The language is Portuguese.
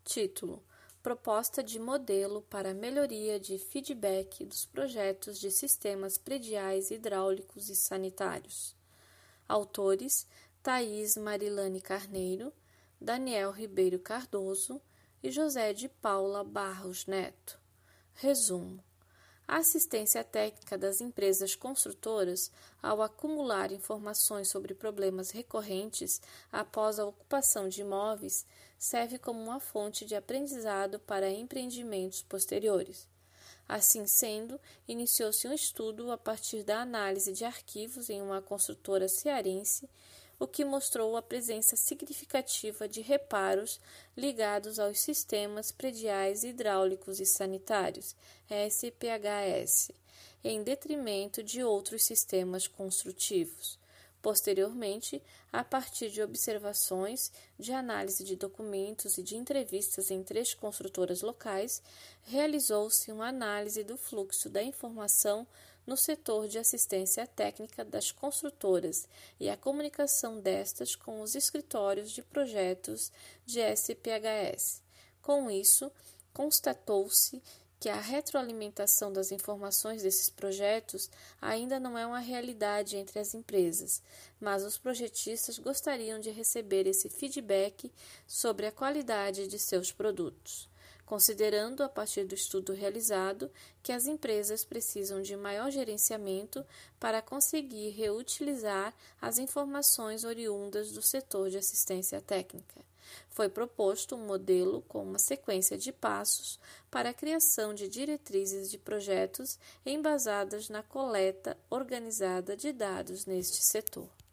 Título: Proposta de modelo para melhoria de feedback dos projetos de sistemas prediais hidráulicos e sanitários. Autores: Thaís Marilane Carneiro, Daniel Ribeiro Cardoso e José de Paula Barros Neto. Resumo: a assistência técnica das empresas construtoras, ao acumular informações sobre problemas recorrentes após a ocupação de imóveis, serve como uma fonte de aprendizado para empreendimentos posteriores. Assim sendo, iniciou-se um estudo a partir da análise de arquivos em uma construtora cearense, o que mostrou a presença significativa de reparos ligados aos sistemas prediais hidráulicos e sanitários, SPHS, em detrimento de outros sistemas construtivos. Posteriormente, a partir de observações, de análise de documentos e de entrevistas em 3 construtoras locais, realizou-se uma análise do fluxo da informação no setor de assistência técnica das construtoras e a comunicação destas com os escritórios de projetos de SPHS. Com isso, constatou-se que a retroalimentação das informações desses projetos ainda não é uma realidade entre as empresas, mas os projetistas gostariam de receber esse feedback sobre a qualidade de seus produtos, considerando, a partir do estudo realizado, que as empresas precisam de maior gerenciamento para conseguir reutilizar as informações oriundas do setor de assistência técnica. Foi proposto um modelo com uma sequência de passos para a criação de diretrizes de projetos embasadas na coleta organizada de dados neste setor.